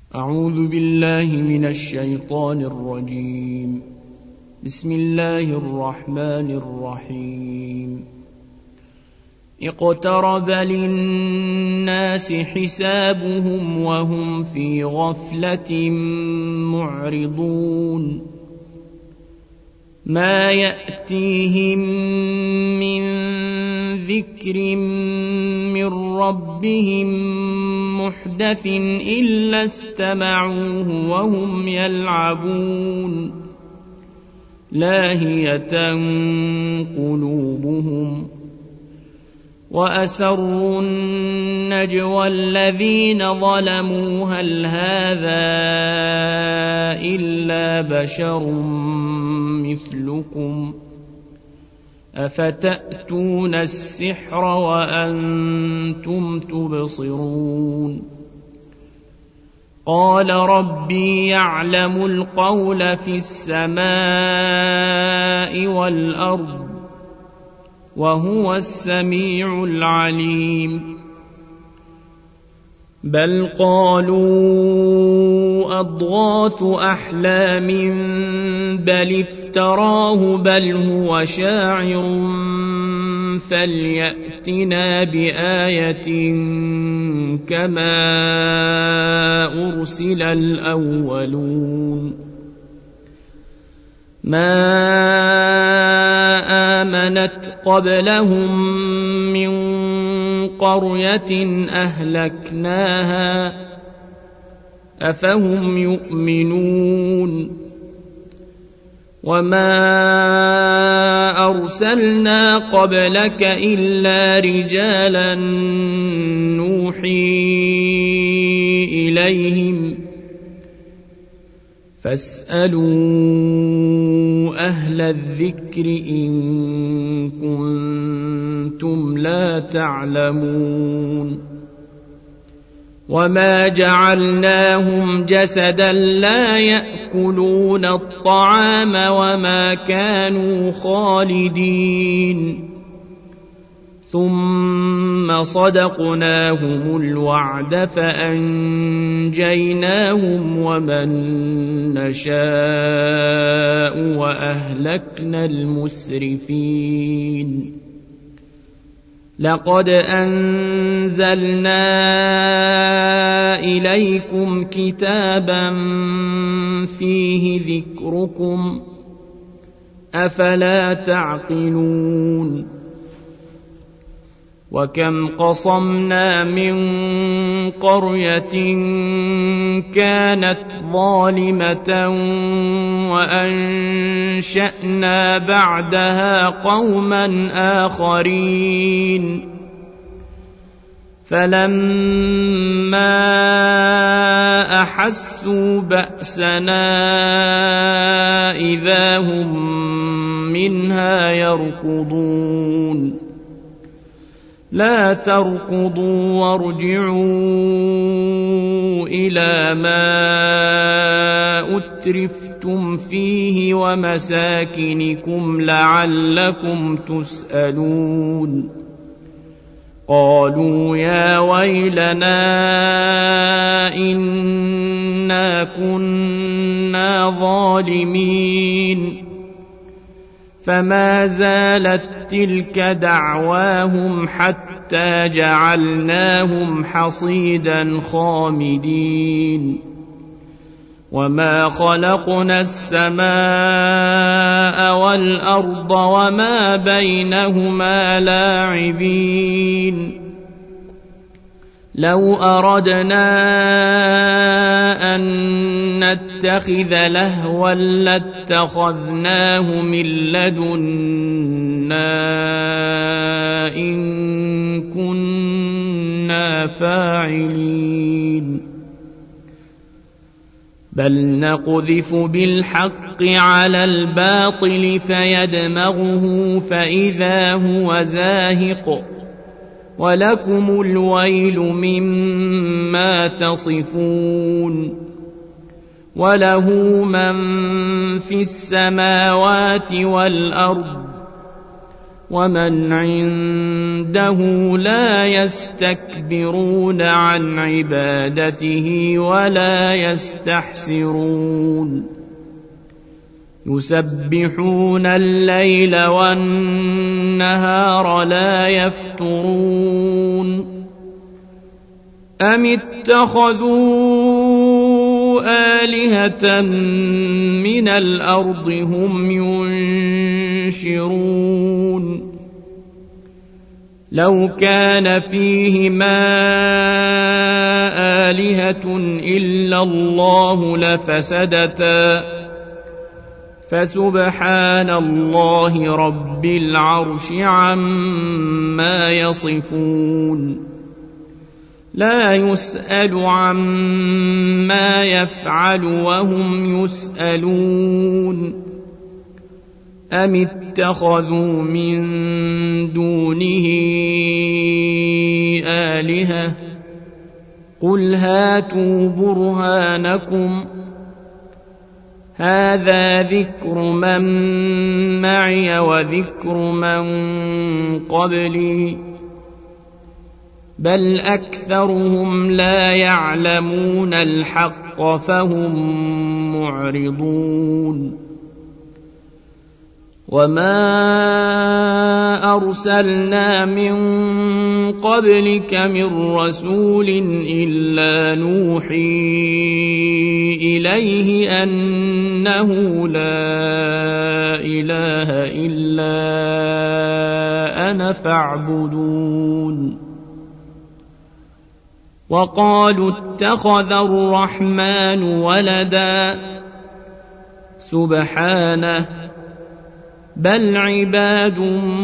أعوذ بالله من الشيطان الرجيم. بسم الله الرحمن الرحيم. اقترب للناس حسابهم وهم في غفلة معرضون. ما يأتيهم من ذكر من ربهم محدث إلا استمعوه وهم يلعبون. لاهية قلوبهم وأسروا النجوى الذين ظلموا هل هذا إلا بشر مثلكم أفتأتون السحر وأنتم تبصرون. قال ربي يعلم القول في السماء والأرض وهو السميع العليم. بل قالوا أضغاث أحلام بل افتراه بل هو شاعر فليأتنا بآية كما أرسل الأولون. ما آمنت قبلهم من قرية أهلكناها أفهم يؤمنون. وما أرسلنا قبلك إلا رجالا نوحي إليهم فاسألوا أهل الذكر إن كنتم لا تعلمون. وما جعلناهم جسدا لا يأكلون الطعام وما كانوا خالدين ثم صدقناهم الوعد فأنجيناهم ومن نشاء وأهلكنا المسرفين. لقد أنزلنا إليكم كتابا فيه ذكركم أفلا تعقلون. وكم قصمنا من قرية كانت ظالمة وأنشأنا بعدها قوما آخرين فلما أحسوا بأسنا إذا هم منها يركضون. لا تركضوا وارجعوا إلى ما أترفتم فيه ومساكنكم لعلكم تسألون. قالوا يا ويلنا إنا كنا ظالمين. فما زالت تلك دعواهم حتى جعلناهم حصيدا خامدين. وما خلقنا السماء والأرض وما بينهما لاعبين. لو أردنا أن نتخذ لهوا لاتخذناه من لدنا إن كنا فاعلين. بل نقذف بالحق على الباطل فيدمغه فإذا هو زاهق ولكم الويل مما تصفون. وله من في السماوات والأرض ومن عنده لا يستكبرون عن عبادته ولا يستحسرون يسبحون الليل والنهار لا يفترون أم اتخذوا آلهة من الأرض هم ينشرون لو كان فيهما آلهة إلا الله لفسدتا فسبحان الله رب العرش عما يصفون لا يسأل عما يفعل وهم يسألون أم اتخذوا من دونه آلهة قل هاتوا برهانكم هذا ذكر من معي وذكر من قبلي بل أكثرهم لا يعلمون الحق فهم معرضون وما أرسلنا من قبلك من رسول إلا نوحي إليه أنه لا إله إلا أنا فاعبدون وقالوا اتخذ الرحمن ولدا سبحانه بل عباد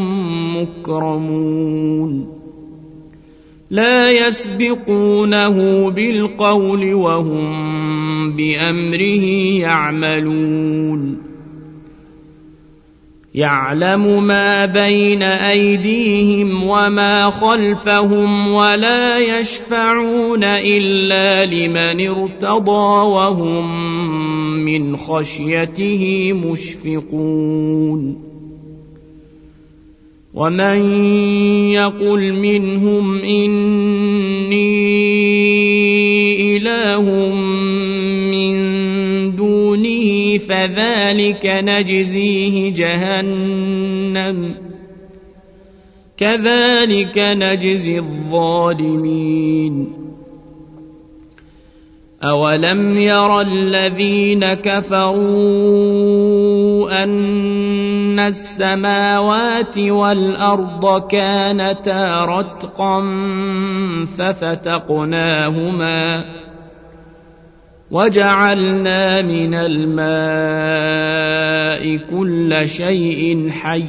مكرمون لا يسبقونه بالقول وهم بأمره يعملون يعلم ما بين أيديهم وما خلفهم ولا يشفعون إلا لمن ارتضى وهم من خشيته مشفقون ومن يقل منهم إني إله من دونه فذلك نجزيه جهنم كذلك نجزي الظالمين أولم ير الذين كفروا أن السماوات والأرض كانتا رتقا ففتقناهما وجعلنا من الماء كل شيء حي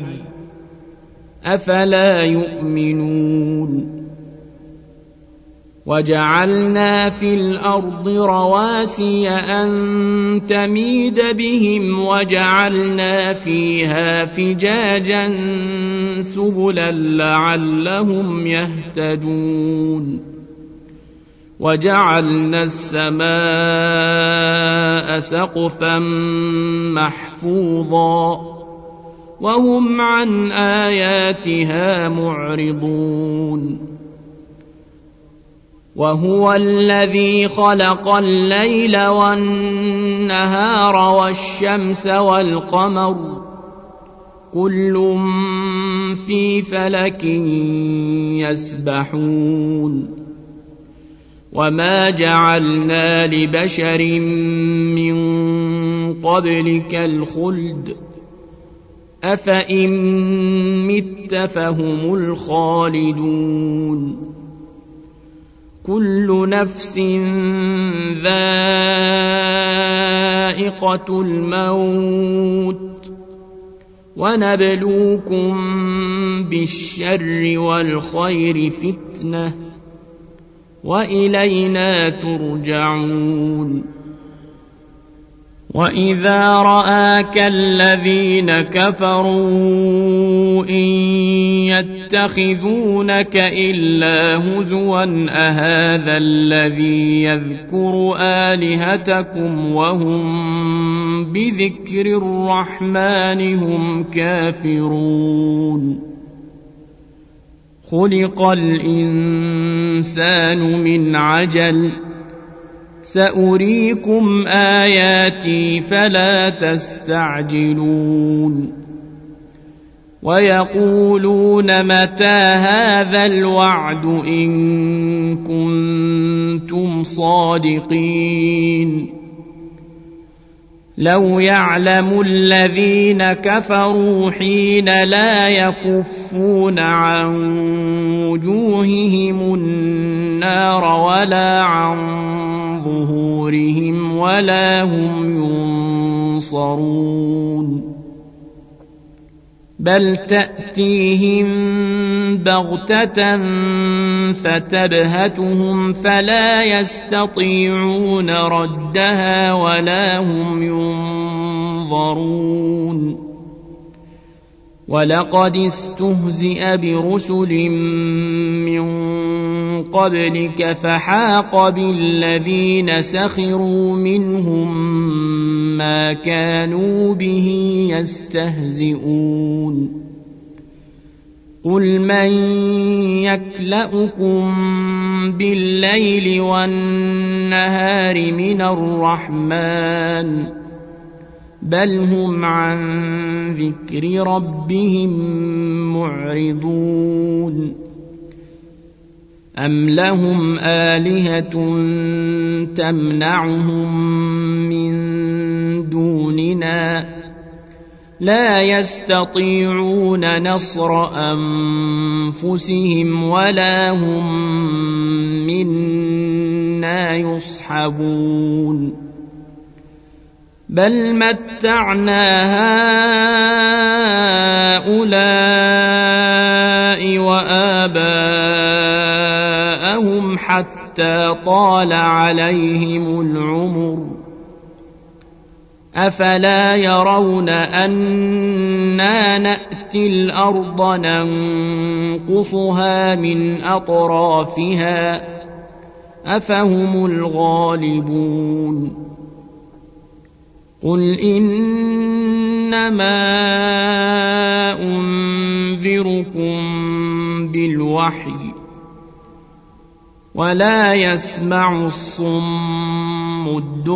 أفلا يؤمنون وجعلنا في الأرض رواسي أن تميد بهم وجعلنا فيها فجاجا سبلا لعلهم يهتدون وجعلنا السماء سقفا محفوظا وهم عن آياتها معرضون وهو الذي خلق الليل والنهار والشمس والقمر كل في فلك يسبحون وما جعلنا لبشر من قبلك الخلد أفإن مت فهم الخالدون كل نفس ذائقة الموت ونبلوكم بالشر والخير فتنة وإلينا ترجعون وإذا رآك الذين كفروا إن يتخذونك إلا هزوا أهذا الذي يذكر آلهتكم وهم بذكر الرحمن هم كافرون خلق الإنسان من عجل سأريكم آياتي فلا تستعجلون ويقولون متى هذا الوعد إن كنتم صادقين لو يعلم الذين كفروا حين لا يكفون عن وجوههم النار ولا عن ظهورهم ولا هم ينصرون بل تأتيهم بغتة فتبهتهم فلا يستطيعون ردها ولا هم ينظرون ولقد استهزئ برسل من قبلك فحاق بالذين سخروا منهم ما كانوا به يستهزئون قل من يكلؤكم بالليل والنهار من الرحمن بل هم عن ذكر ربهم معرضون أم لهم آلهة تمنعهم من دوننا لا يستطيعون نصر أنفسهم ولا هم منا يصحبون بل متعنا هؤلاء وآباءهم حتى طال عليهم العمر أفلا يرون أنا نأتي الأرض ننقصها من أطرافها أفهم الغالبون قل إنما أنذركم بالوحي ولا يسمع الصم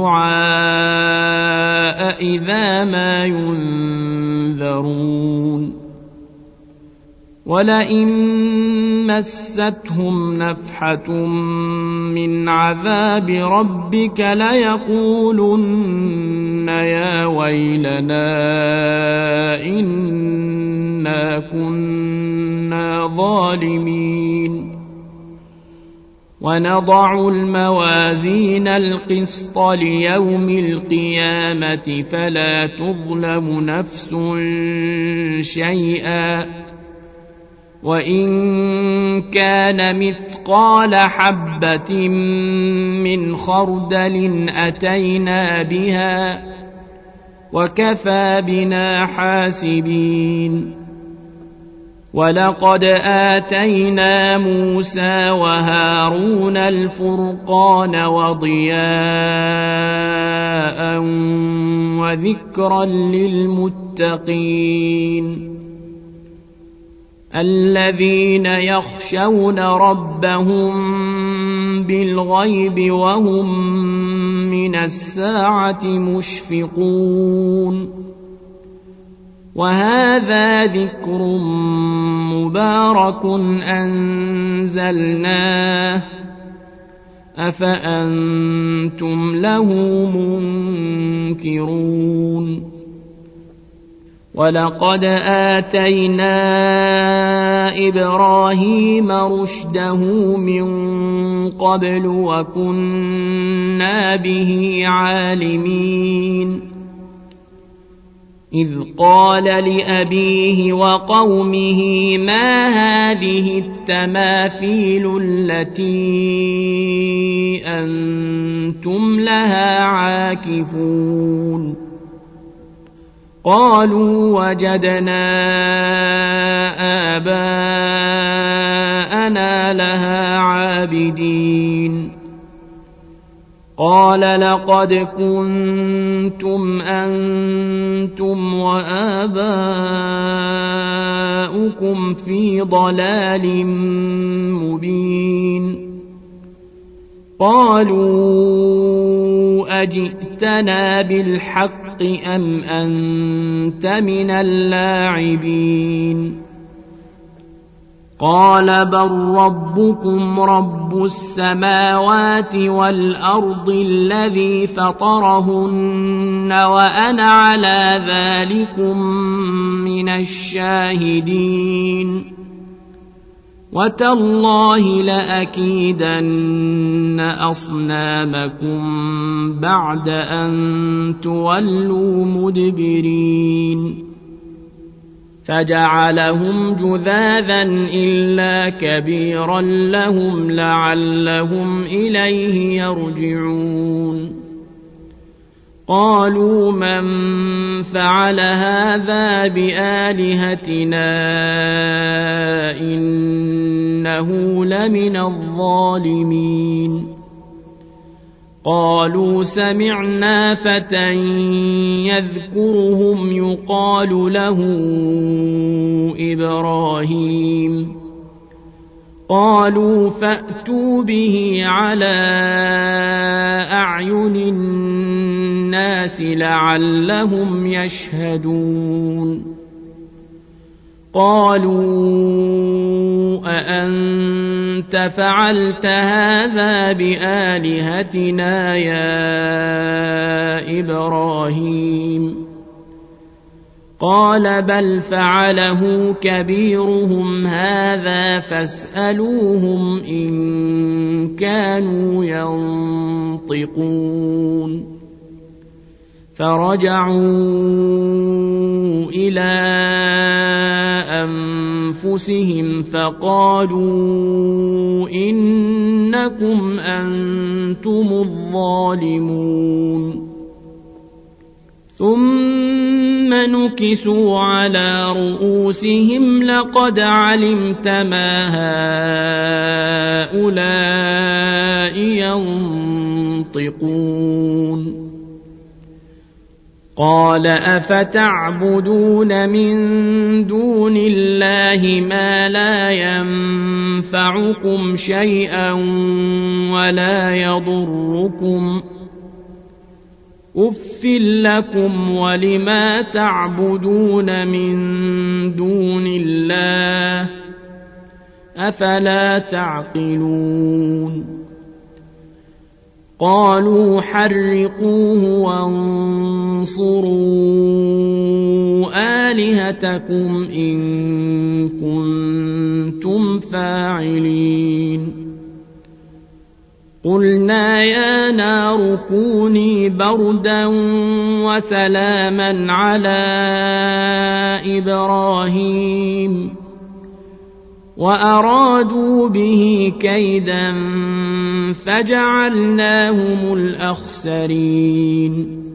الدعاء إذا ما ينذرون ولئن مستهم نفحة من عذاب ربك ليقولن يا ويلنا إنا كنا ظالمين ونضع الموازين القسط ليوم القيامة فلا تظلم نفس شيئا وإن كان مثقال حبة من خردل أتينا بها وكفى بنا حاسبين ولقد آتينا موسى وهارون الفرقان وضياء وذكرا للمتقين الذين يخشون ربهم بالغيب وهم من الساعة مشفقون وهذا ذكر مبارك أنزلناه أفأنتم له منكرون ولقد آتينا إبراهيم رشده من قبل وكنا به عالمين إذ قال لأبيه وقومه ما هذه التماثيل التي أنتم لها عاكفون قالوا وجدنا آباءنا لها عابدين قال لقد كنتم أنتم وآباؤكم في ضلال مبين قالوا أجئتنا بالحق أم أنت من اللاعبين قال بل ربكم رب السماوات والأرض الذي فطرهن وأنا على ذلكم من الشاهدين وتالله لأكيدن أصنامكم بعد أن تولوا مدبرين فجعلهم جذاذا إلا كبيرا لهم لعلهم إليه يرجعون قالوا من فعل هذا بآلهتنا إنه لمن الظالمين قالوا سمعنا فتى يذكرهم يقال له إبراهيم قالوا فأتوا به على أعين الناس لعلهم يشهدون قالوا أأنت فعلت هذا بآلهتنا يا إبراهيم قال بل فعله كبيرهم هذا فاسألوهم إن كانوا ينطقون فرجعوا إلى أنفسهم فقالوا إنكم أنتم الظالمون ثم نكسوا على رؤوسهم لقد علمت ما هؤلاء ينطقون قال أفتعبدون من دون الله ما لا ينفعكم شيئا ولا يضركم أف لكم ولما تعبدون من دون الله أفلا تعقلون قالوا حرقوه وانصروا آلهتكم إن كنتم فاعلين قلنا يا نار كوني بردا وسلاما على إبراهيم وأرادوا به كيدا فجعلناهم الأخسرين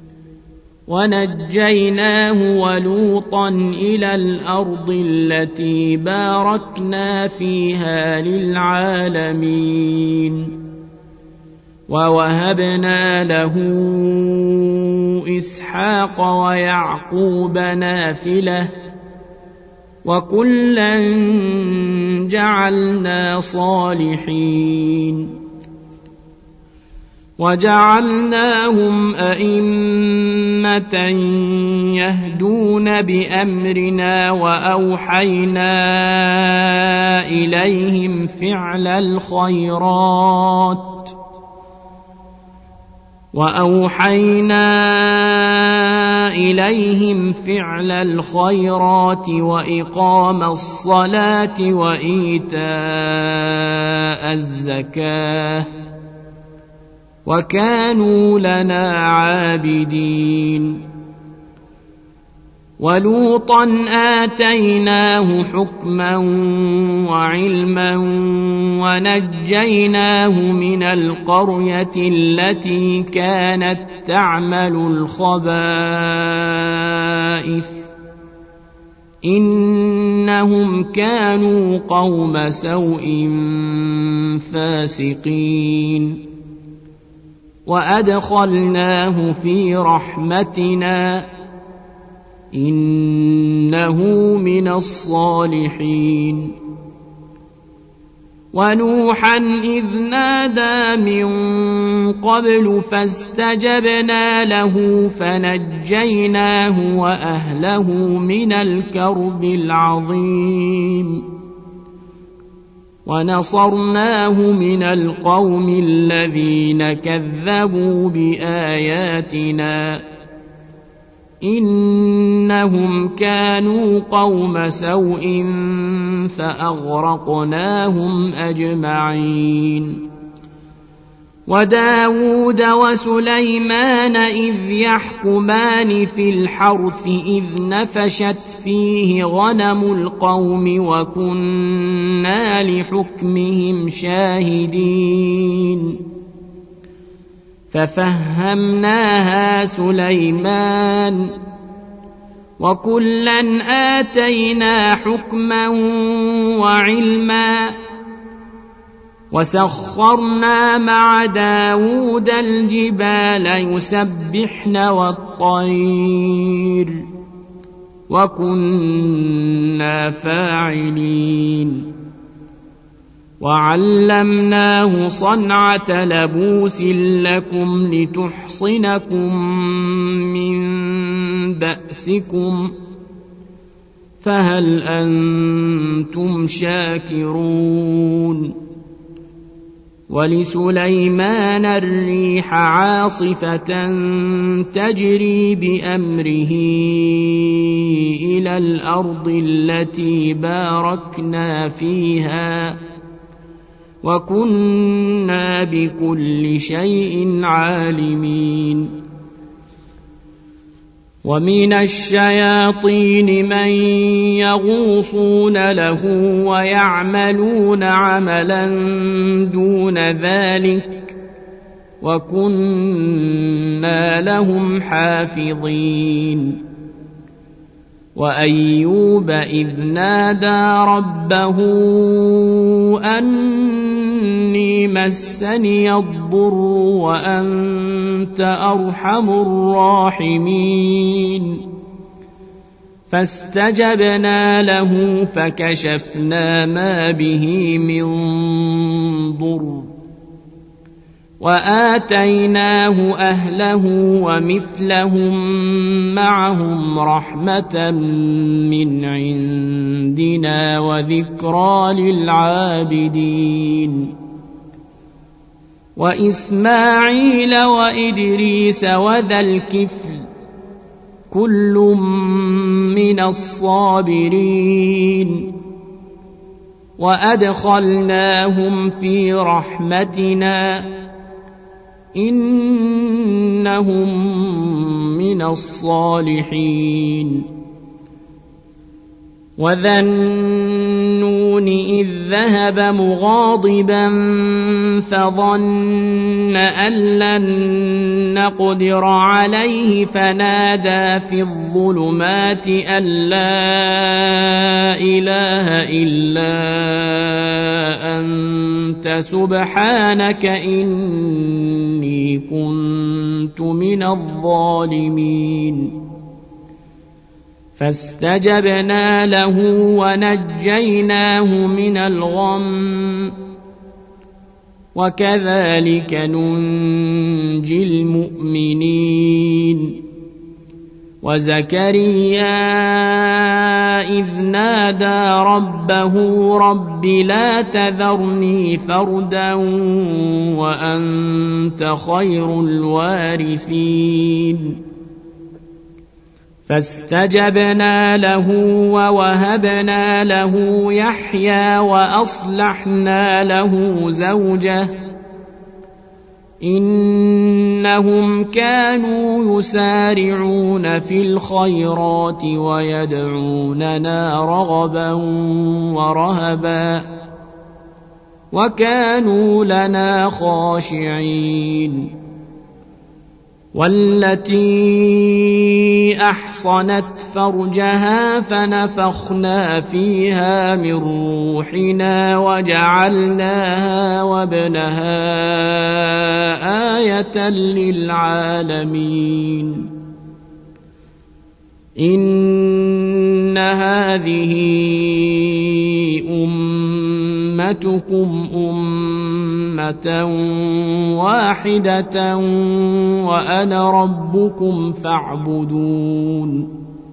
ونجيناه ولوطا إلى الأرض التي باركنا فيها للعالمين ووهبنا له إسحاق ويعقوب نافلة وكلا جعلنا صالحين وجعلناهم أئمة يهدون بأمرنا وأوحينا إليهم فعل الخيرات وإقام الصلاة وإيتاء الزكاة وكانوا لنا عابدين ولوطا آتيناه حكما وعلما ونجيناه من القرية التي كانت تعمل الخبائث إنهم كانوا قوم سوء فاسقين وأدخلناه في رحمتنا إنه من الصالحين ونوحا إذ نادى من قبل فاستجبنا له فنجيناه وأهله من الكرب العظيم ونصرناه من القوم الذين كذبوا بآياتنا إنهم كانوا قوم سوء فأغرقناهم أجمعين وداود وسليمان إذ يحكمان في الحرث إذ نفشت فيه غنم القوم وكنا لحكمهم شاهدين ففهمناها سليمان وكلا آتينا حكما وعلما وسخرنا مع داود الجبال يسبحن والطير وكنا فاعلين وعلمناه صنعة لبوس لكم لتحصنكم من بأسكم فهل أنتم شاكرون ولسليمان الريح عاصفة تجري بأمره إلى الأرض التي باركنا فيها وكنا بكل شيء عالمين ومن الشياطين من يغوصون له ويعملون عملا دون ذلك وكنا لهم حافظين وأيوب إذ نادى ربه أني مسني الضر وأنت أرحم الراحمين فاستجبنا له فكشفنا ما به من ضر وآتيناه أهله ومثلهم معهم رحمة من عندنا وذكرى للعابدين وإسماعيل وإدريس وذا الكفل كل من الصابرين وأدخلناهم في رحمتنا إنهم من الصالحين وذا النون إذ ذهب مغاضبا فظن أن لن نقدر عليه فنادى في الظلمات أن لا إله إلا أنت سبحانك إني كنت من الظالمين فاستجبنا له ونجيناه من الغم وكذلك ننجي المؤمنين وزكريا إذ نادى ربه رب لا تذرني فردا وأنت خير الوارثين فاستجبنا له ووهبنا له يحيى وأصلحنا له زوجه إنهم كانوا يسارعون في الخيرات ويدعوننا رغبا ورهبا وكانوا لنا خاشعين والتي أحصنت فرجها فنفخنا فيها من روحنا وجعلناها وابنها آية للعالمين إن هذه أمتكم أمة واحدة وأنا ربكم فاعبدون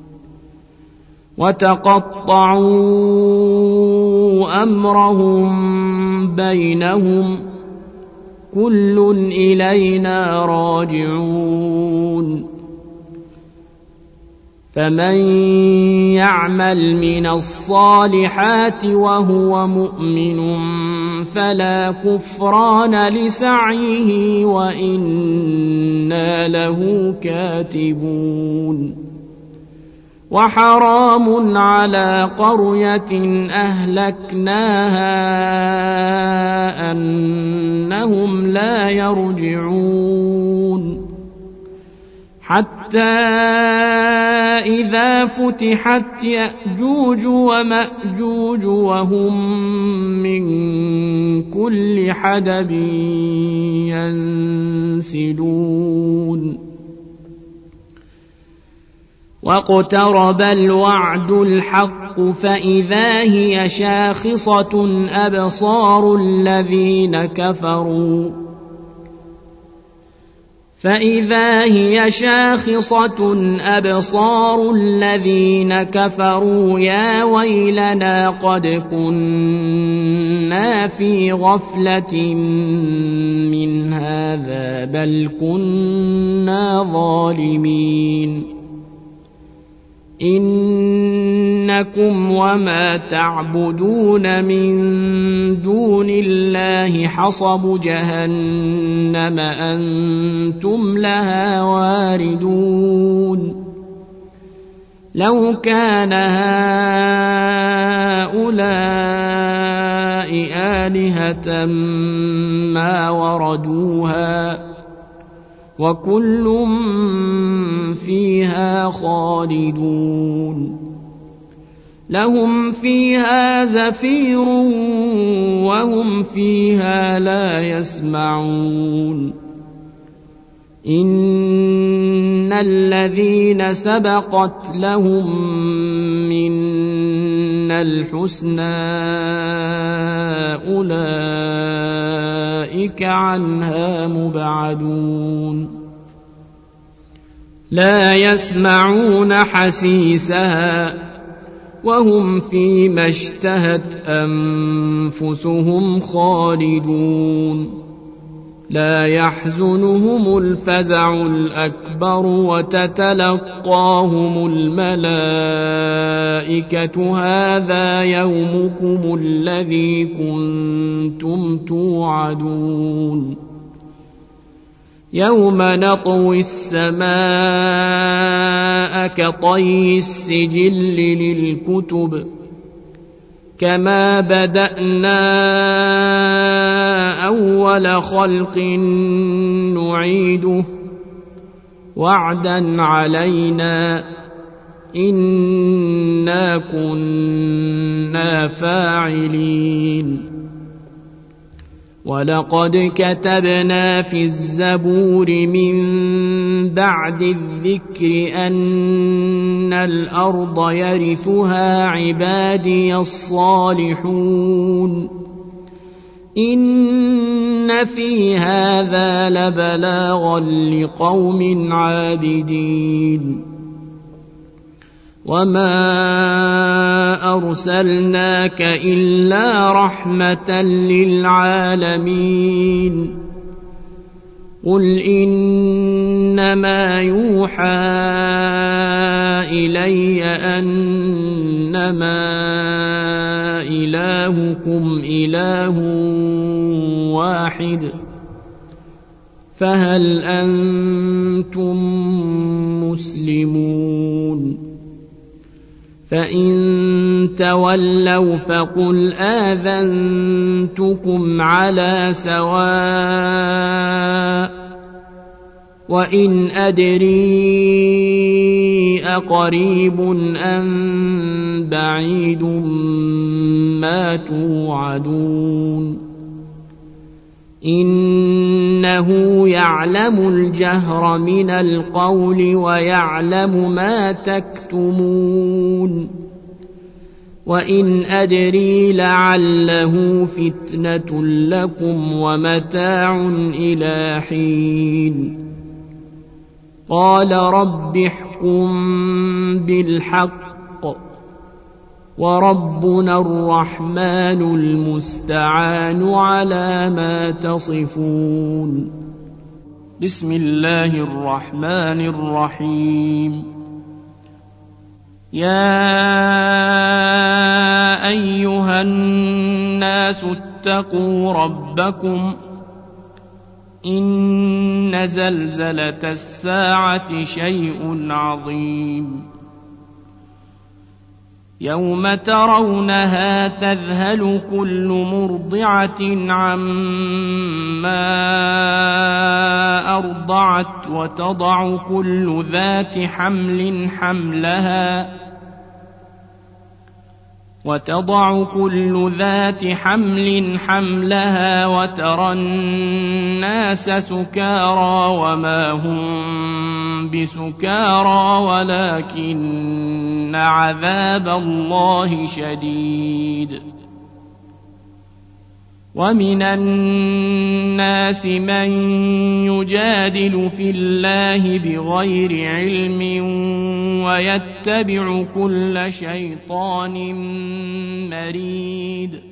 وتقطعوا أمرهم بينهم كل إلينا راجعون فمن يعمل من الصالحات وهو مؤمن فلا كفران لسعيه وإنا له كاتبون وحرام على قرية أهلكناها أنهم لا يرجعون حتى إذا فتحت يأجوج ومأجوج وهم من كل حدب ينسلون واقترب الوعد الحق فإذا هي شاخصة أبصار الذين كفروا يا ويلنا قد كنا في غفلة من هذا بل كنا ظالمين إنكم وما تعبدون من دون الله حصب جهنم أنتم لها واردون لو كان هؤلاء آلهة ما وردوها وكل فيها خالدون لهم فيها زفير وهم فيها لا يسمعون إن الذين سبقت لهم منا الحسنى أولئك عنها مبعدون لا يسمعون حسيسها وهم فيما اشتهت أنفسهم خالدون لا يحزنهم الفزع الأكبر وتتلقاهم الملائكة هذا يومكم الذي كنتم توعدون يوم نطوي السماء كطي السجل للكتب كما بدأنا أول خلق نعيده وعدا علينا إنا كنا فاعلين ولقد كتبنا في الزبور من بعد الذكر أن الأرض يرثها عبادي الصالحون إن في هذا لبلاغا لقوم عابدين وما أرسلناك إلا رحمة للعالمين قل إنما يوحى إلي أنما إلهكم إله واحد فهل أنتم مسلمون فإن تولوا فقل آذنتكم على سواء وإن أدري أقريب أم بعيد ما توعدون إنه يعلم الجهر من القول ويعلم ما تكتمون وإن أدري لعله فتنة لكم ومتاع إلى حين قال رب احكم بالحق وربنا الرحمن المستعان على ما تصفون بسم الله الرحمن الرحيم يا أيها الناس اتقوا ربكم إن زلزلة الساعة شيء عظيم يوم ترونها تذهل كل مرضعة عما أرضعت وتضع كل ذات حمل حملها وترى الناس سكارى وما هم بسكارى ولكن عذاب الله شديد ومن الناس من يجادل في الله بغير علم ويتبع كل شيطان مريد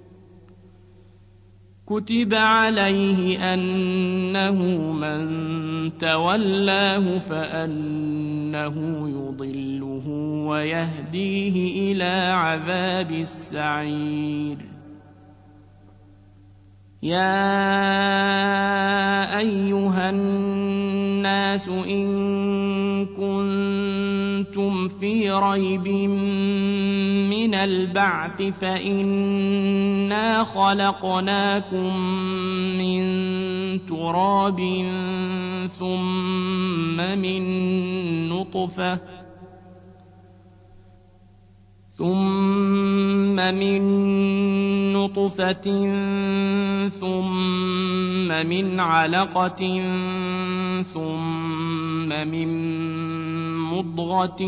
كتب عليه أنه من تولاه فأنه يضله ويهديه إلى عذاب السعير يا أيها الناس إن كنتم في ريب من البعث فإنا خلقناكم من تراب ثم من نطفة ثم من علقة ثم من مضغة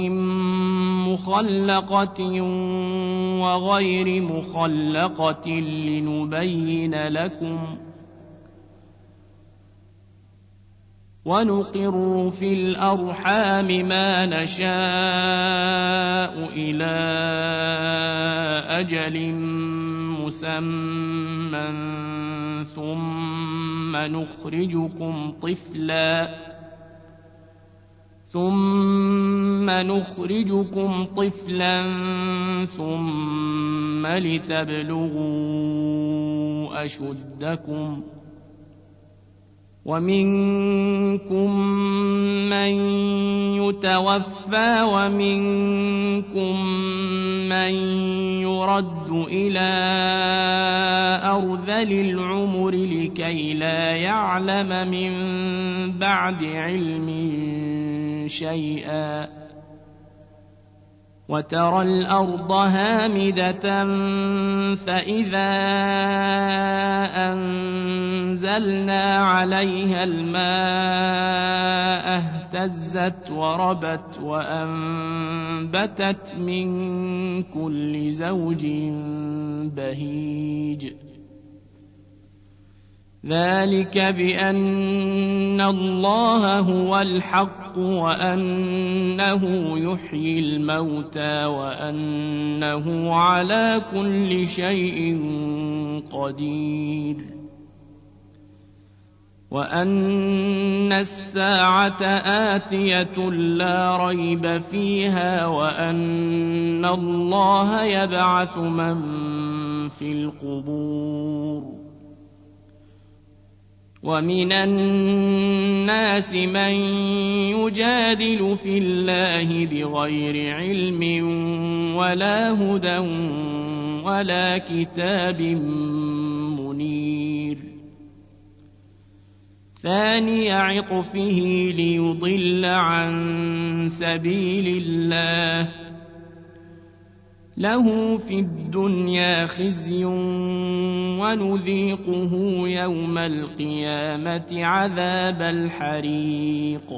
مخلقة وغير مخلقة لنبين لكم ونقر في الأرحام ما نشاء إلى أجل مسمى ثم نخرجكم طفلا ثم لتبلغوا أشدكم ومنكم من يتوفى ومنكم من يرد إلى أرذل العمر لكي لا يعلم من بعد علم شيئا وترى الأرض هامدة فإذا أنزلنا عليها الماء اهتزت وربت وأنبتت من كل زوج بهيج ذلك بأن الله هو الحق وأنه يحيي الموتى وأنه على كل شيء قدير وأن الساعة آتية لا ريب فيها وأن الله يبعث من في القبور ومن الناس من يجادل في الله بغير علم ولا هدى ولا كتاب منير ثاني عطفه ليضل عن سبيل الله له في الدنيا خزي ونذيقه يوم القيامة عذاب الحريق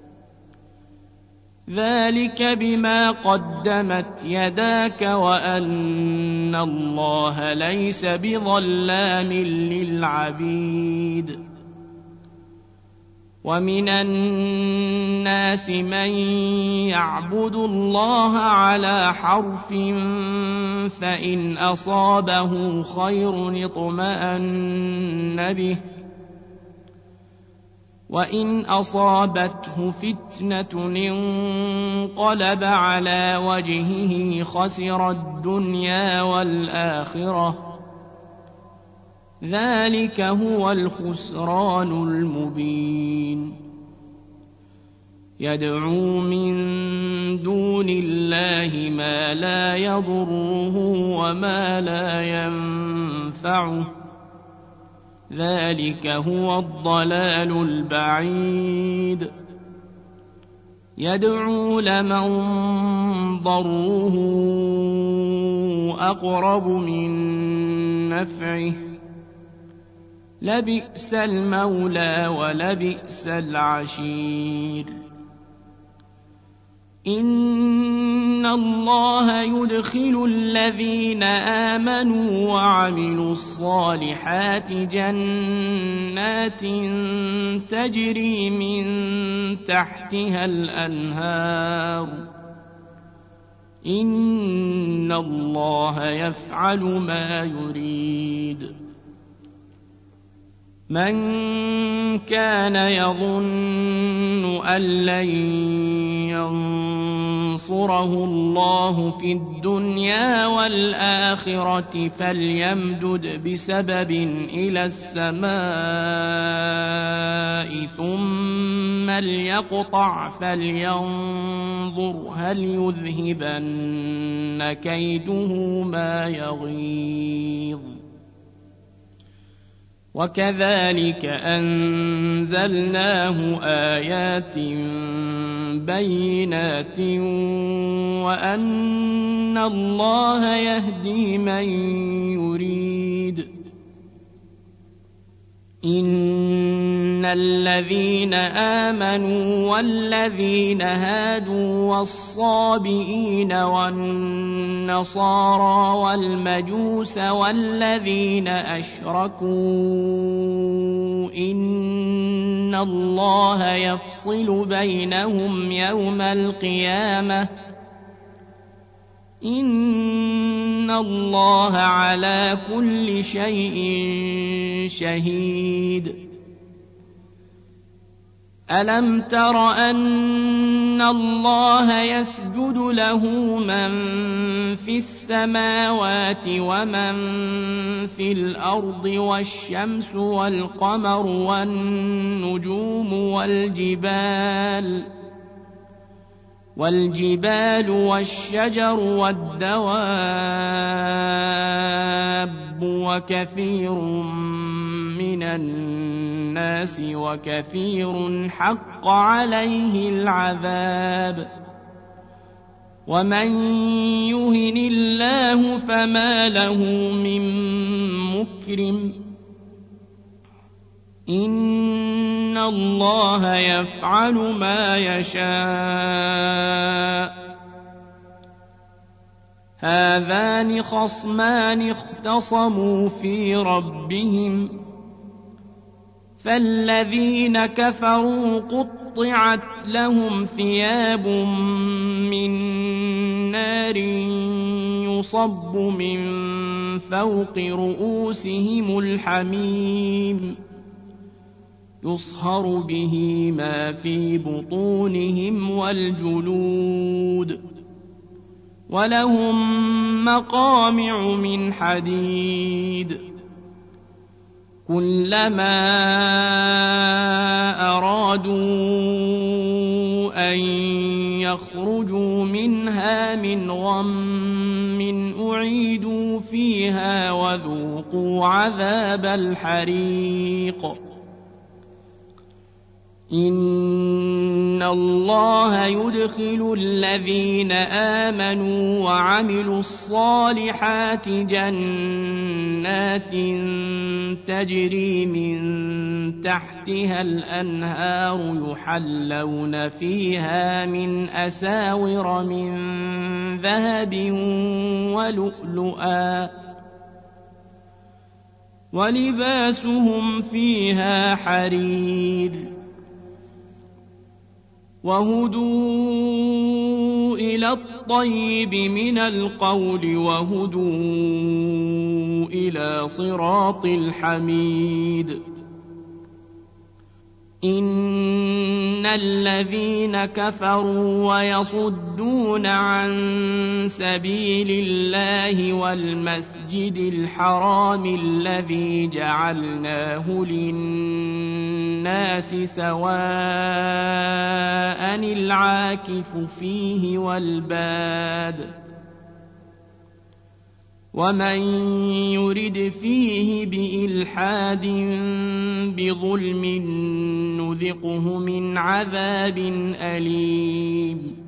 ذلك بما قدمت يداك وأن الله ليس بظلام للعبيد ومن الناس من يعبد الله على حرف فإن أصابه خير اطمأن به وإن أصابته فتنة انقلب على وجهه خسر الدنيا والآخرة ذلك هو الخسران المبين يدعو من دون الله ما لا يضره وما لا ينفعه ذلك هو الضلال البعيد يدعو لمن ضره أقرب من نفعه لبئس المولى ولبئس العشير إن الله يدخل الذين آمنوا وعملوا الصالحات جنات تجري من تحتها الأنهار إن الله يفعل ما يريد من كان يظن أن لن ينصره الله في الدنيا والآخرة فليمدد بسبب إلى السماء ثم ليقطع فلينظر هل يذهبن كيده ما يغيظ وكذلك أنزلناه آيات بينات وأن الله يهدي من يريد إن الذين آمنوا والذين هادوا والصابئين والنصارى والمجوس والذين أشركوا إن الله يفصل بينهم يوم القيامة إن الله على كل شيء شهيد ألم تر أن الله يسجد له من في السماوات ومن في الأرض والشمس والقمر والنجوم والجبال والشجر والدواب وكثير من الناس وكثير حق عليه العذاب ومن يهن الله فما له من مكرم إن الله يفعل ما يشاء هذان خصمان اختصموا في ربهم فالذين كفروا قطعت لهم ثياب من نار يصب من فوق رؤوسهم الحميم يصهر به ما في بطونهم والجلود ولهم مقامع من حديد كلما أرادوا أن يخرجوا منها من غم أعيدوا فيها وذوقوا عذاب الحريق إن الله يدخل الذين آمنوا وعملوا الصالحات جنات تجري من تحتها الأنهار يحلون فيها من أساور من ذهب ولؤلؤا ولباسهم فيها حرير وهدوا إلى الطيب من القول وهدوا إلى صراط الحميد إن الذين كفروا ويصدون عن سبيل الله والمسجد الحرام الذي جعلناه للناس سواء العاكف فيه والباد ومن يرد فيه بإلحاد بظلم نذقه من عذاب أليم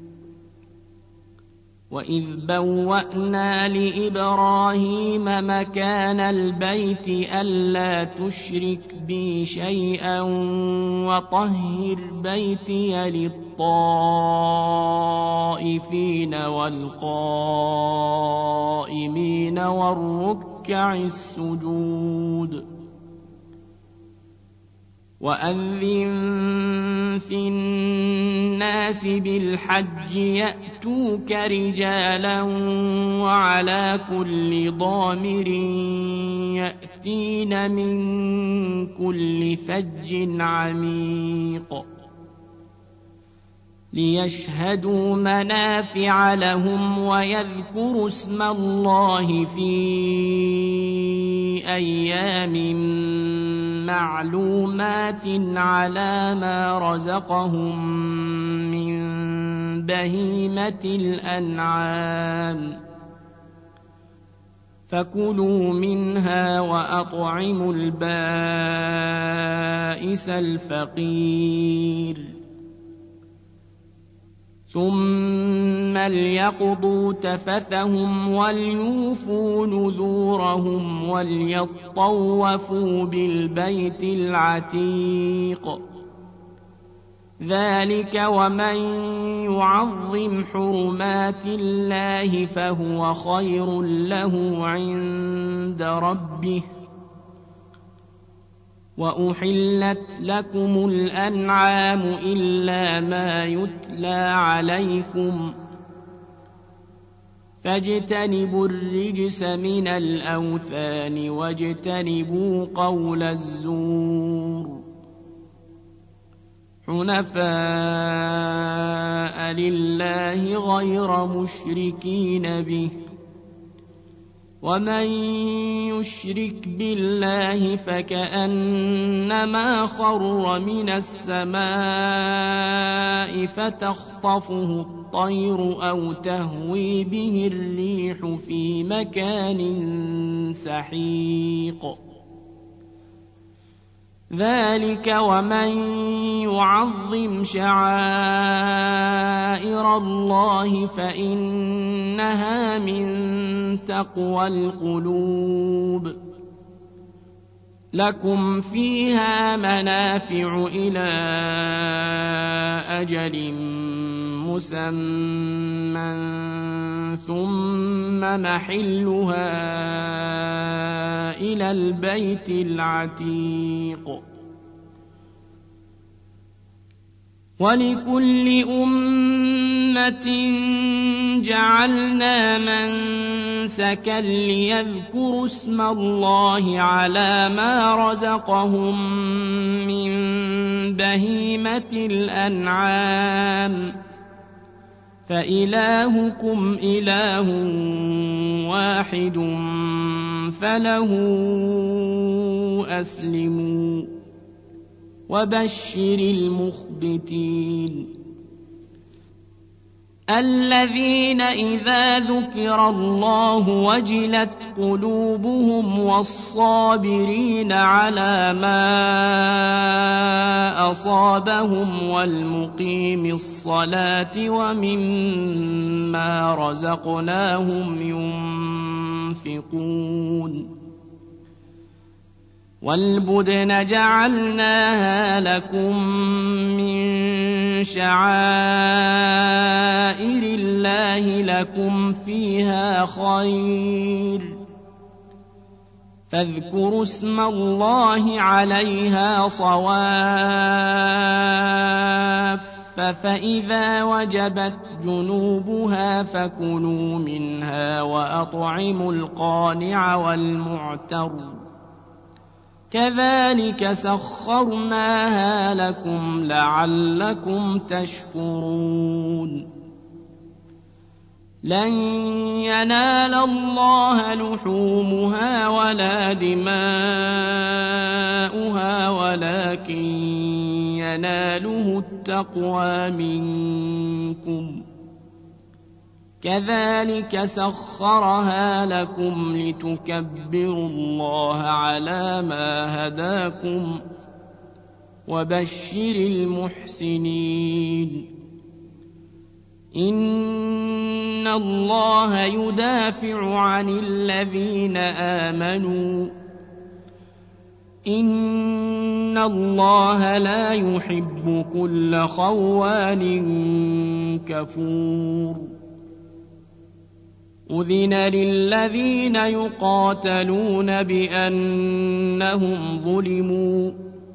وإذ بوأنا لإبراهيم مكان البيت ألا تشرك بي شيئا وطهر بيتي للطائفين والقائمين والركع السجود وأذن في الناس بالحج يأتوك رجالا وعلى كل ضامر يأتين من كل فج عميق ليشهدوا منافع لهم ويذكروا اسم الله في أيام معلومات على ما رزقهم من بهيمة الأنعام فكلوا منها وأطعموا البائس الفقير ثم ليقضوا تفثهم وليوفوا نذورهم وليطوفوا بالبيت العتيق ذلك ومن يعظم حرمات الله فهو خير له عند ربه وأحلت لكم الأنعام إلا ما يتلى عليكم فاجتنبوا الرجس من الأوثان واجتنبوا قول الزور حنفاء لله غير مشركين به ومن يشرك بالله فكأنما خر من السماء فتخطفه الطير أو تهوي به الريح في مكان سحيق ذلك ومن يعظم شعائر الله فإنها من تقوى القلوب لكم فيها منافع إلى أجل مسمى ثم محلها إلى البيت العتيق ولكل أمة جعلنا منسكا ليذكروا اسم الله على ما رزقهم من بهيمة الأنعام فإلهكم إله واحد فله أسلموا وبشر المخبتين الذين إذا ذكر الله وجلت قلوبهم والصابرين على ما أصابهم والمقيم الصلاة ومما رزقناهم ينفقون والبدن جعلناها لكم من شعائر الله لكم فيها خير فاذكروا اسم الله عليها صواف فإذا وجبت جنوبها فكلوا منها وأطعموا القانع والمعتر كذلك سخرناها لكم لعلكم تشكرون لن ينال الله لحومها ولا دماؤها ولكن يناله التقوى منكم كذلك سخرها لكم لتكبروا الله على ما هداكم وبشر المحسنين إن الله يدافع عن الذين آمنوا إن الله لا يحب كل خوان كفور أذن للذين يقاتلون بأنهم ظلموا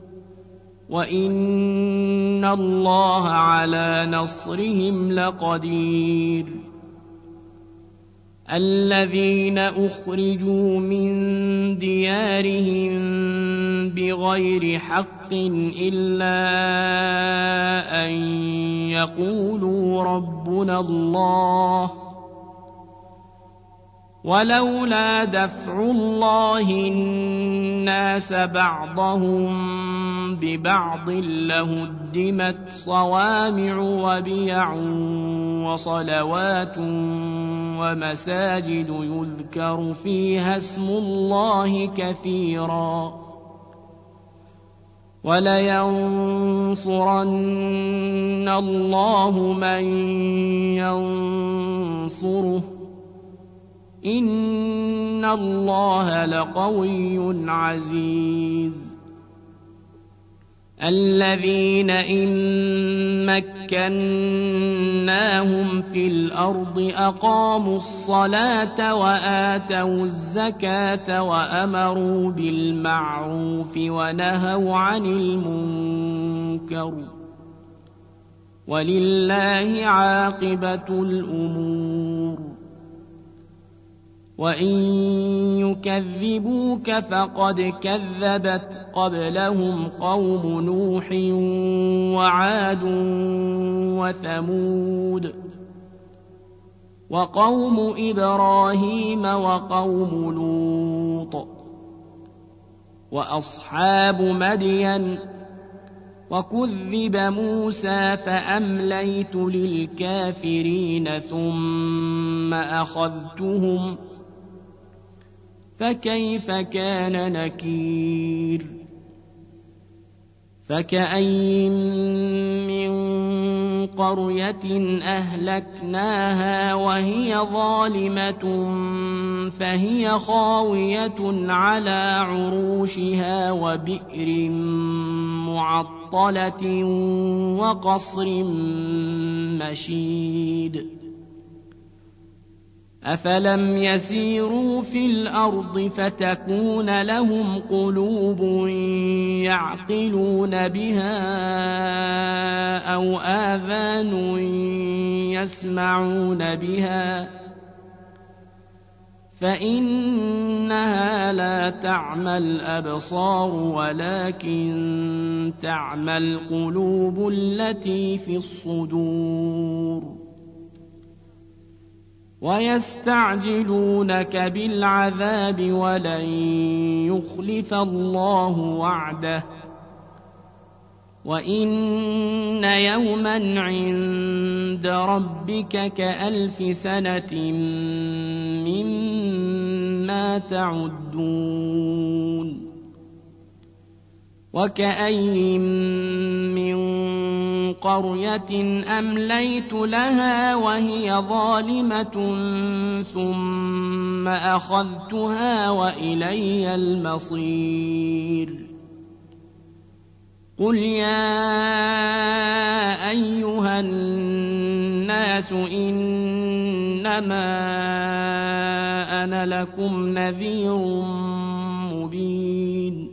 وإن الله على نصرهم لقدير الذين أخرجوا من ديارهم بغير حق إلا أن يقولوا ربنا الله ولولا دفع الله الناس بعضهم ببعض لهدمت صوامع وبيع وصلوات ومساجد يذكر فيها اسم الله كثيرا ولينصرن الله من ينصره إن الله لقوي عزيز الذين إن مكناهم في الأرض أقاموا الصلاة وآتوا الزكاة وأمروا بالمعروف ونهوا عن المنكر ولله عاقبة الأمور وإن يكذبوك فقد كذبت قبلهم قوم نوح وعاد وثمود وقوم إبراهيم وقوم لوط وأصحاب مدين وكذب موسى فأمليت للكافرين ثم أخذتهم فكيف كان نكير فكأي من قرية أهلكناها وهي ظالمة فهي خاوية على عروشها وبئر معطلة وقصر مشيد أفلم يسيروا في الأرض فتكون لهم قلوب يعقلون بها أو آذان يسمعون بها فإنها لا تعمى الأبصار ولكن تعمى القلوب التي في الصدور ويستعجلونك بالعذاب ولن يخلف الله وعده وإن يوما عند ربك كألف سنة مما تعدون وكأي من قرية أمليت لها وهي ظالمة ثم أخذتها وإلي المصير قل يا أيها الناس إنما أنا لكم نذير مبين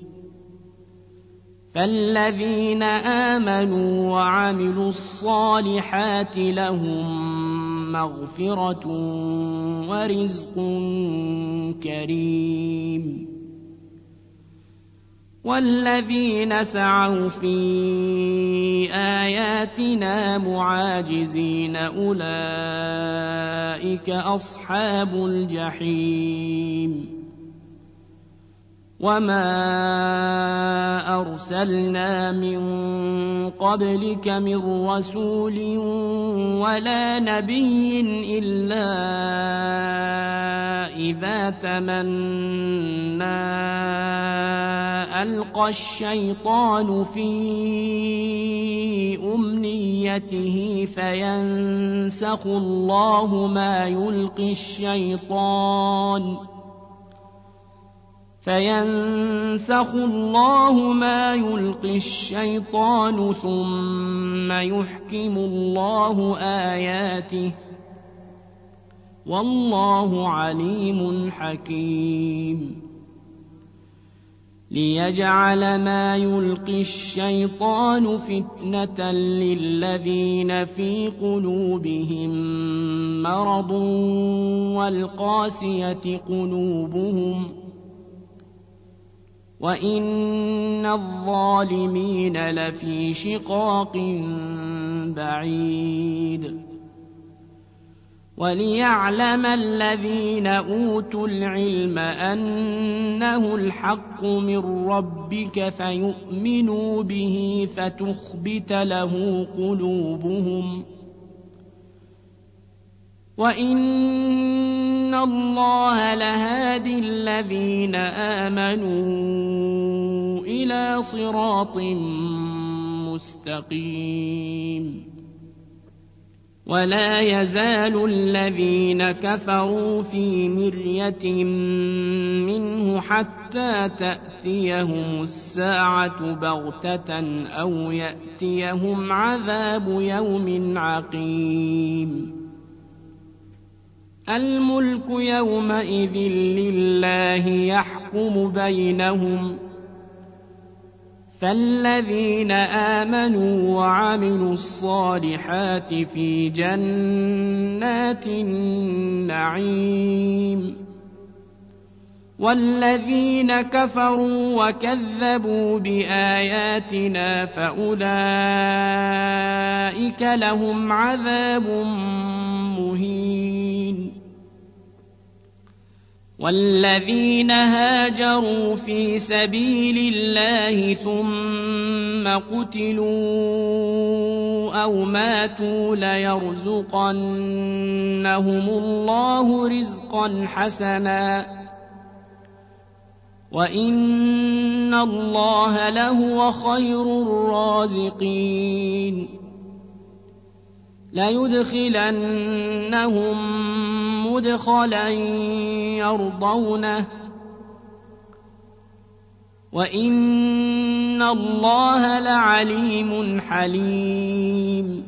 فالذين آمنوا وعملوا الصالحات لهم مغفرة ورزق كريم والذين سعوا في آياتنا معاجزين أولئك أصحاب الجحيم وما أرسلنا من قبلك من رسول ولا نبي إلا إذا تمنى ألقى الشيطان في أمنيته فينسخ الله ما يلقي الشيطان ثم يحكم الله آياته والله عليم حكيم ليجعل ما يلقي الشيطان فتنة للذين في قلوبهم مرض والقاسية قلوبهم وإن الظالمين لفي شقاق بعيد وليعلم الذين أوتوا العلم أنه الحق من ربك فيؤمنوا به فتخبت له قلوبهم وإن الله لهادي الذين آمنوا إلى صراط مستقيم ولا يزال الذين كفروا في مرية منه حتى تأتيهم الساعة بغتة أو يأتيهم عذاب يوم عقيم الملك يومئذ لله يحكم بينهم فالذين آمنوا وعملوا الصالحات في جنات النعيم والذين كفروا وكذبوا بآياتنا فأولئك لهم عذاب مهين والذين هاجروا في سبيل الله ثم قتلوا أو ماتوا ليرزقنهم الله رزقا حسنا وإن الله لهو خير الرازقين ليدخلنهم مدخلا يرضونه وإن الله لعليم حليم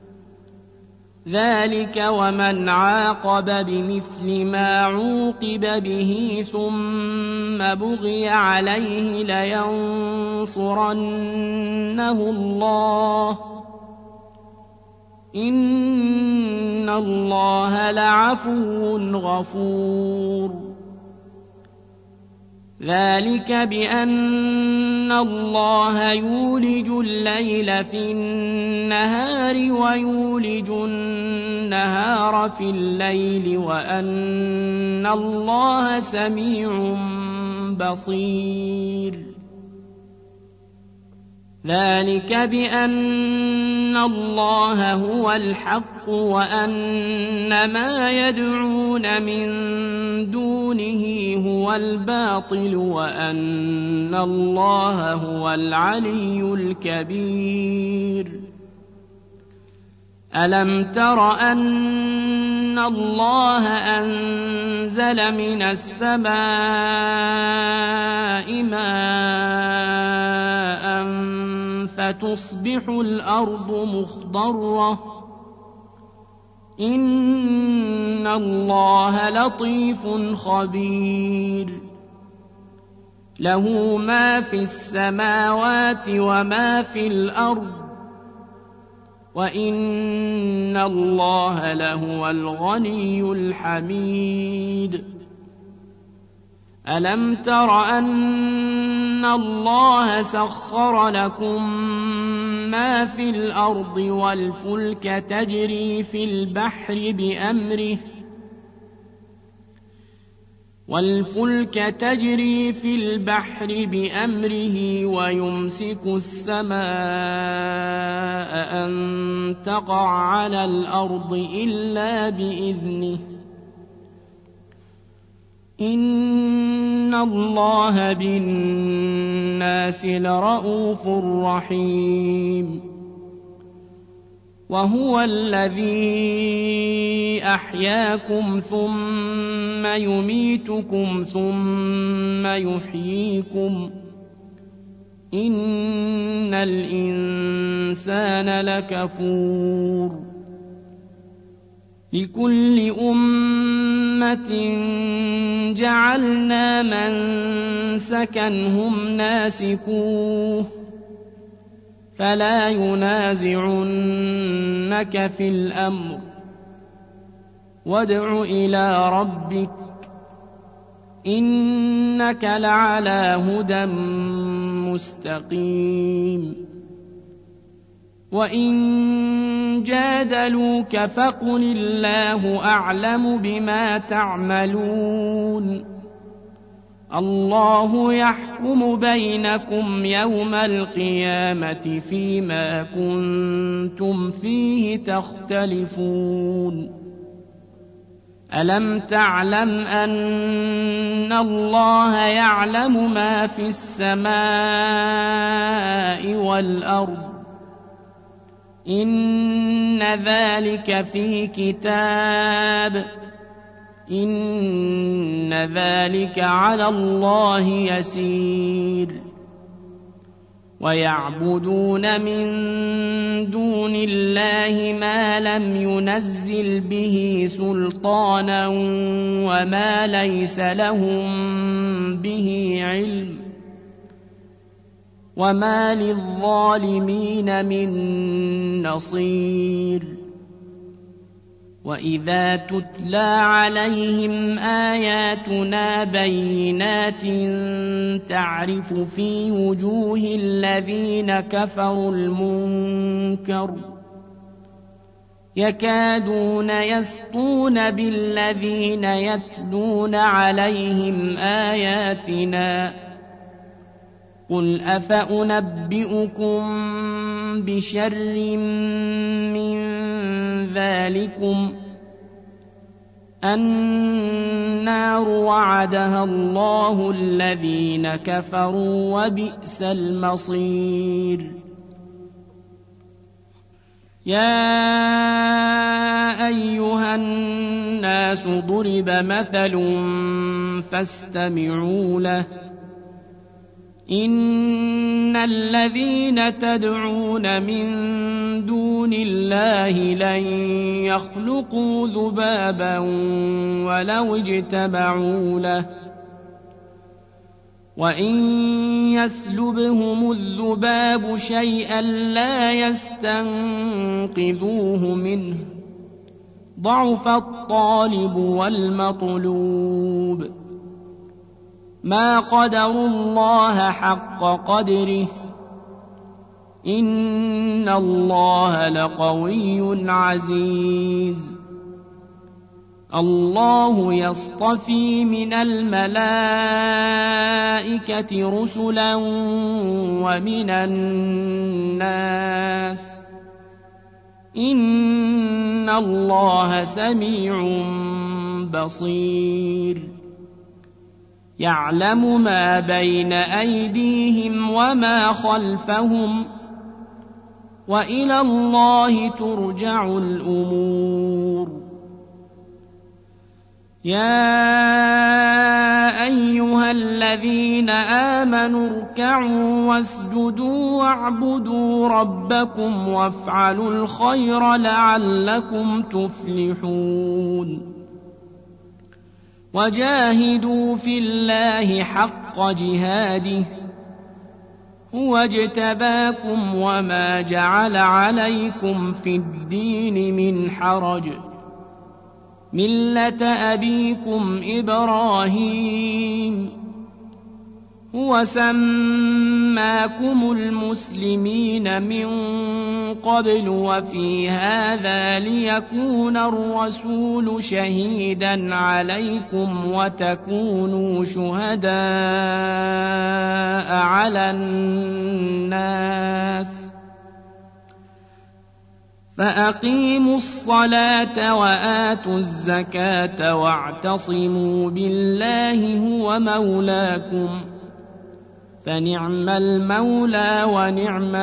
ذلك ومن عاقب بمثل ما عوقب به ثم بغي عليه لينصرنه الله إن الله لعفو غفور ذلك بأن الله يولج الليل في النهار ويولج النهار في الليل وأن الله سميع بصير ذلك بأن الله هو الحق وأن ما يدعون من دونه هو الباطل وأن الله هو العلي الكبير ألم تر أن الله أنزل من السماء ماء فتصبح الأرض مخضرة إن الله لطيف خبير له ما في السماوات وما في الأرض وإن الله لهو الغني الحميد ألم تر أن الله سخر لكم ما في الأرض والفلك تجري في البحر بأمره ويمسك السماء أن تقع على الأرض إلا بإذنه إن الله بالناس لرءوف رحيم وهو الذي أحياكم ثم يميتكم ثم يحييكم إن الإنسان لكفور لكل أمة جعلنا منسكا هم ناسكوه فلا ينازعنك في الأمر وادع إلى ربك إنك لعلى هدى مستقيم وإن جادلوك فقل الله أعلم بما تعملون الله يحكم بينكم يوم القيامة فيما كنتم فيه تختلفون ألم تعلم أن الله يعلم ما في السماء والأرض إن ذلك في كتاب إن ذلك على الله يسير ويعبدون من دون الله ما لم ينزل به سلطانا وما ليس لهم به علم وما للظالمين من نصير وإذا تتلى عليهم آياتنا بينات تعرف في وجوه الذين كفروا المنكر يكادون يسطون بالذين يتلون عليهم آياتنا قل أفأنبئكم بشر من ذلكم النار وعدها الله الذين كفروا وبئس المصير يا أيها الناس ضرب مثل فاستمعوا له إن الذين تدعون من دون الله لن يخلقوا ذبابا ولو اجتمعوا له وإن يسلبهم الذباب شيئا لا يستنقذوه منه ضعف الطالب والمطلوب ما قدروا الله حق قدره إن الله لقوي عزيز الله يصطفي من الملائكة رسلا ومن الناس إن الله سميع بصير يعلم ما بين أيديهم وما خلفهم وإلى الله ترجع الأمور يا أيها الذين آمنوا اركعوا واسجدوا واعبدوا ربكم وافعلوا الخير لعلكم تفلحون وجاهدوا في الله حق جهاده هو اجتباكم وما جعل عليكم في الدين من حرج ملة أبيكم إبراهيم هو سماكم المسلمين من قبل وفي هذا ليكون الرسول شهيدا عليكم وتكونوا شهداء على الناس فأقيموا الصلاة وآتوا الزكاة واعتصموا بالله هو مولاكم فنعم المولى ونعم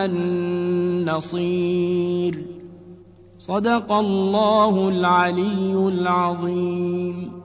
النصير صدق الله العلي العظيم.